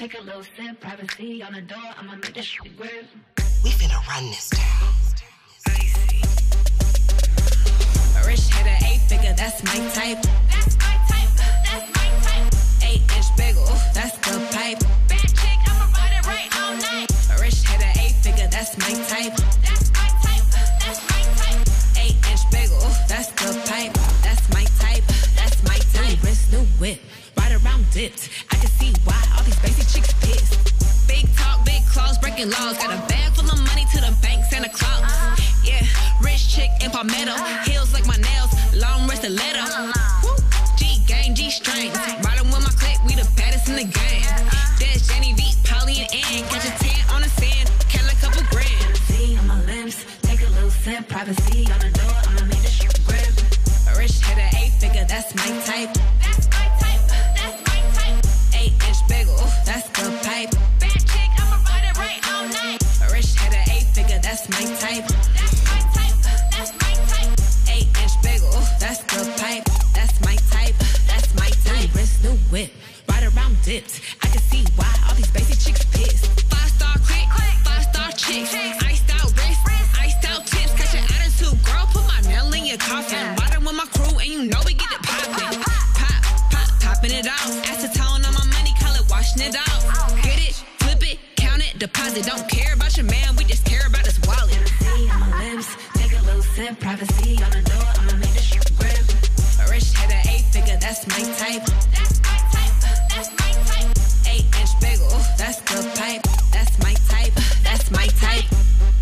take a little sip, privacy on the door, I'ma make this shit grip. We finna run this town. Icy. A rich hitter, 8-figure, that's my type. That's my type, that's my type. 8-inch bagel, that's the pipe. Bad chick, I'ma ride it right all night. A rich hitter, 8-figure, that's my type. That's my type, that's my type. 8-inch bagel, that's the pipe. That's my type, that's my type. New wrist, new whip, ride around dipped. I can see why all these basic chicks pissed. Big talk, big claws, breaking laws. Got a bag full of money to the bank, Santa Claus. Yeah, rich chick in palmetto, heels like my nails, long wrist stiletto. G gang, G strings, riding with my clique, we the baddest in the game. There's Jenny V, Polly and Ann, catch a 10 on the sand, count a couple grand. See on my limbs, take a little sip, privacy on the door, I'ma make this shit grip. A rich hitter, 8-figure, that's my type. That's my type, that's my type. 8-inch bagel, that's the pipe. Bad chick, I'ma ride it right all night. A rich hitter, 8-figure, that's my type. That's my type, that's my type. 8-inch bagel, that's the pipe. That's my type, that's my type. New wrist, new whip, ride around dipped. I can see why all these basic chicks pissed. 5-star click, 5-star chicks. Iced out wrist, iced out tips. Catch your attitude, girl, put my nail in your coffin. Riding with my crew and you know we get it poppin'. Pop, pop, popping it out. Acetone on my money, call it washing it out. Get it, flip it, count it, deposit. Don't care about your man, we just care about his wallet. See on my lips, take a little sip, privacy on the door, I'ma make this shit grip. A rich hitter, 8-figure, that's my type. That's my type, that's my type. 8-inch bagel, that's the pipe. That's my type, that's my type.